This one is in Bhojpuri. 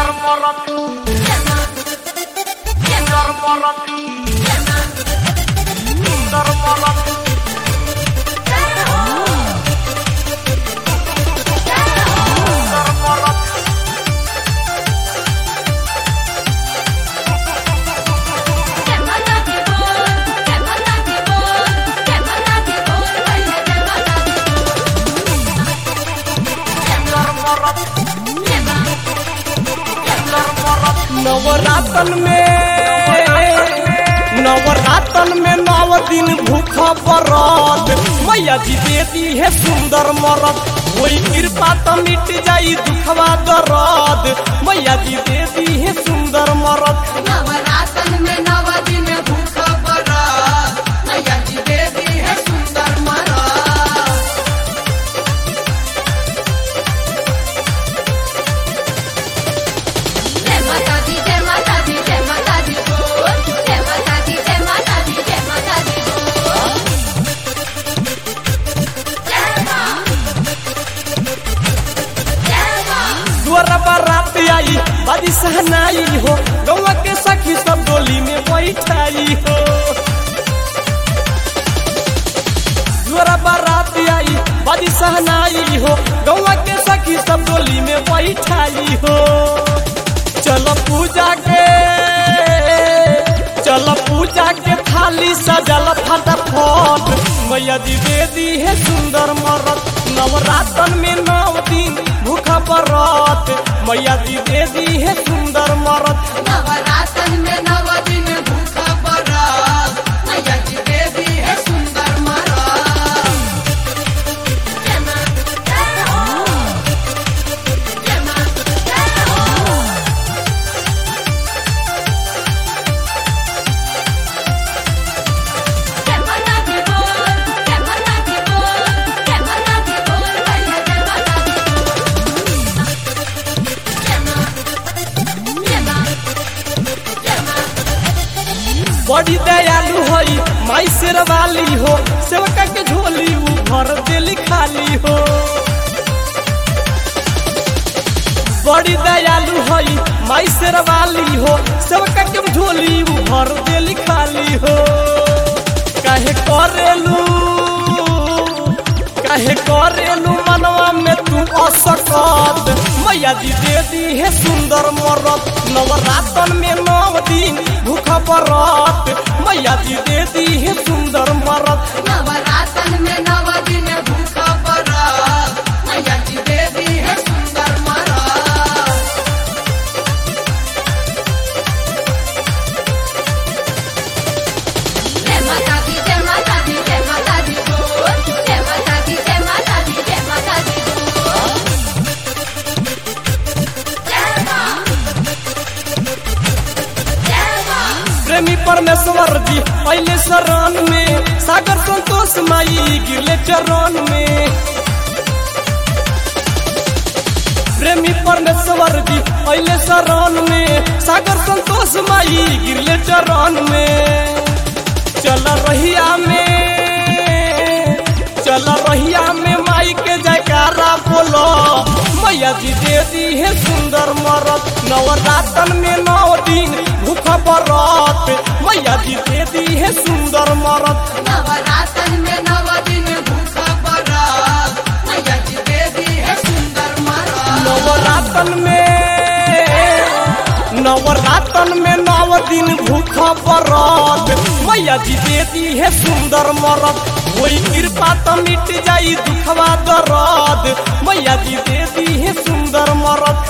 नवरातन में 9 दिन भूखा बरत मैया जी देती है सुंदर मरद कोई कृपा तो मिट जाई दुखवा दर्द मैया जी देती है सुंदर मरद। नवरातन में 9 दिन भूखा बरत मैया जी देती है सुंदर मरद। जय माता दी जय माता दी जय माता दी बोल जय माता दी जय माता दी जय माता दी बोल जय मां जय मां। द्वारा बारात आई बाजी सहनाई हो गौवा के सखी सब डोली में बैठाई हो। द्वारा बारात आई बाजी सहनाई हो गौवा के सखी सब डोली में बैठाई हो। चल पूजा के थाली सजल फटाफट मैया जी दे दी है सुंदर मरद। नवरातन में 9 दिन भूखा बरत मैया जी दे दी है सुंदर मरद। नवरातन में 9 दिन भूखा बरत मैया जी दे दी है सुंदर मरद। जय मां जय हो जय मां जय हो। जय माता दी बोल जय माता दी बोल जय माता दी बोल भैया जय माता दी बोल। जय मां जय मां जय मां। बड़ी दयालु हई माई शेरवाली हो सेवका के झोली उ भर देली खाली हो। बड़ी दयालु हई माई शेरवाली हो सेवका के झोली उ भर देली खाली हो। काहे करेलू मनवा में तू असकत मैया जी दे दी है सुंदर मरद। नवरातन में 9 दिन भूखा बरत मैया जी दे दी है सुंदर मरद। नवरातन में 9 दिन भूखा बरत मैया जी दे दी है सुंदर मरद। जय माता दी जय माता दी जय माता दी बोल जय माता दी जय माता दी जय माता दी बोल। जय मां जय मां। प्रेमी परमेश्वर जी पहले शरण में सागर संतोष माई गिरले चरण में। प्रेमी परमेश्वर जी पहले शरण में सागर संतोष माई गिरले चरण में। चल रहिया में माई के जयकारा बोलो मैया जी दे दी है सुंदर मरद। नवरातन में 9 दिन भूखा बरत मैया जी दे दी है सुंदर मरद। नवरातन में 9 दिन भूखा बरत मैया जी दे दी है सुंदर मरद। नवरातन में 9 दिन भूखा बरत मैया जी दे दी है सुंदर मरद। कोई कृपा तो मिट जाई दुखवा दर्द मैया जी दे दी है सुंदर मरद।